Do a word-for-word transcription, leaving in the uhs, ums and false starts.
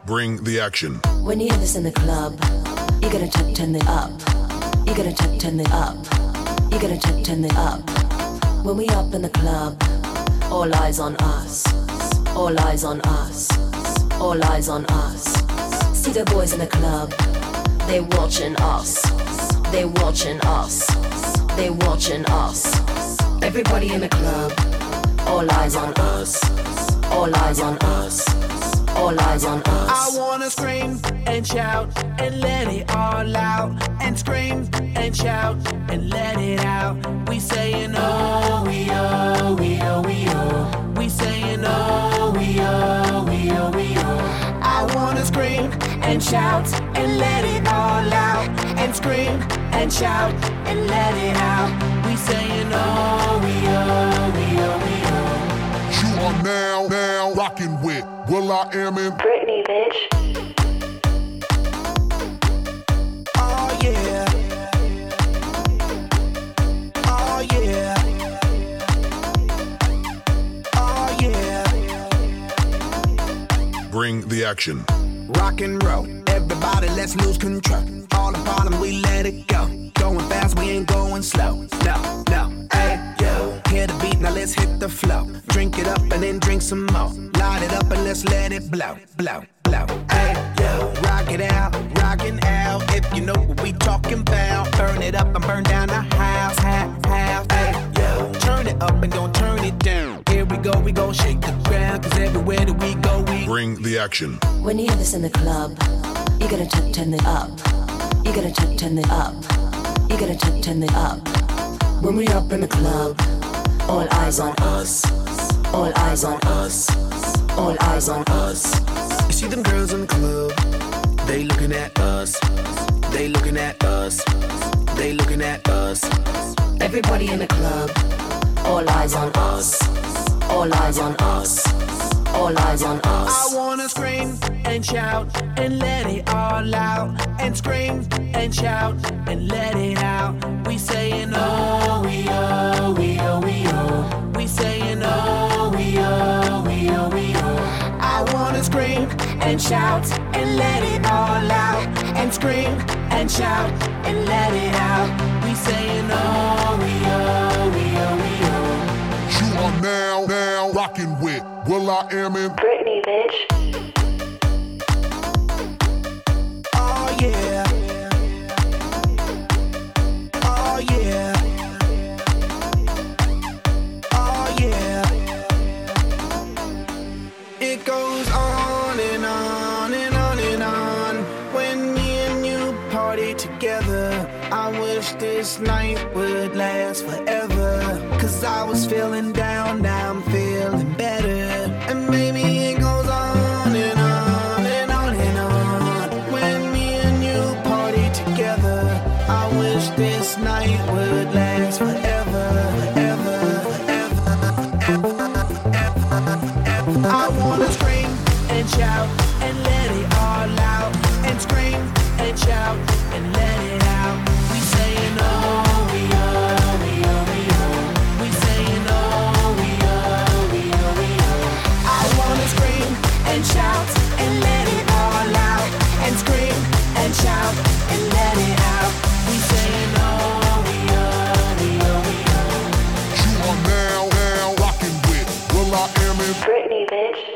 Bring the action. When you hear this in the club, you gotta turn, turn it up. You gotta turn, turn it up. You gotta turn, turn it up. When we up in the club, all eyes on us. All eyes on us. All eyes on us. See the boys in the club, they watching us. They watching us. They watching us. Everybody in the club, all eyes on us. All eyes on us. All eyes on us. I wanna scream and shout and let it all out. And scream and shout and let it out. We saying oh, we oh, we oh, we oh. We saying oh, we oh, we oh, we oh. I wanna scream and shout and let it all out. And scream and shout and let it out. We saying oh, we oh, we oh, we oh. You are now, now rocking with Will I Am in Britney, bitch. Oh yeah. Oh yeah. Oh yeah. Bring the action. Rock and roll, everybody let's lose control. All the bottom we let it go. Going fast, we ain't going slow. No, no, hey, yo. Hear the beat, now let's hit the flow. Drink it up and then drink some more. Light it up and let's let it blow, blow, blow. Hey, yo. Rock it out, rockin' out. If you know what we talking about. Burn it up and burn down the house, house, house. Hey, yo. Turn it up and don't turn it down. Here we go, we gon' shake the ground. Cause everywhere that we go, we Bring the action. When you hear this in the club, you gotta turn, turn it up. You gotta turn, turn it up. You gotta turn, turn it up. When we up in the club, all eyes on us. All eyes on us. All eyes on us. You see them girls in the club, they looking at us. They looking at us. They looking at us. Everybody in the club, all eyes on us. All eyes on us. All eyes on us. I wanna scream and shout and let it all out. And scream and shout and let it out. We saying oh, we oh, we oh, we oh. We saying oh, we oh, we oh, we oh. I wanna scream and shout and let it all out. And scream and shout and let it out. We saying oh, we oh, we oh, we oh. You are now, now rocking with Will I Am in Britney, bitch. Oh yeah. Oh yeah. Oh yeah. It goes on and on and on and on. When me and you party together, I wish this night would last forever. Cause I was feeling down, now I'm feeling better. And maybe it goes on and on and on and on. When me and you party together, I wish this night would last forever, forever, forever, forever, forever. I wanna scream and shout and let it all out. And scream and shout and let it out. We saying oh, we oh, we oh, we oh. We saying oh, we oh, we oh, we oh. I wanna scream and shout and let it all out. And scream and shout and let it out. We saying oh, we oh, we oh, we oh. You are now, now rocking with Will I Am in Britney, bitch.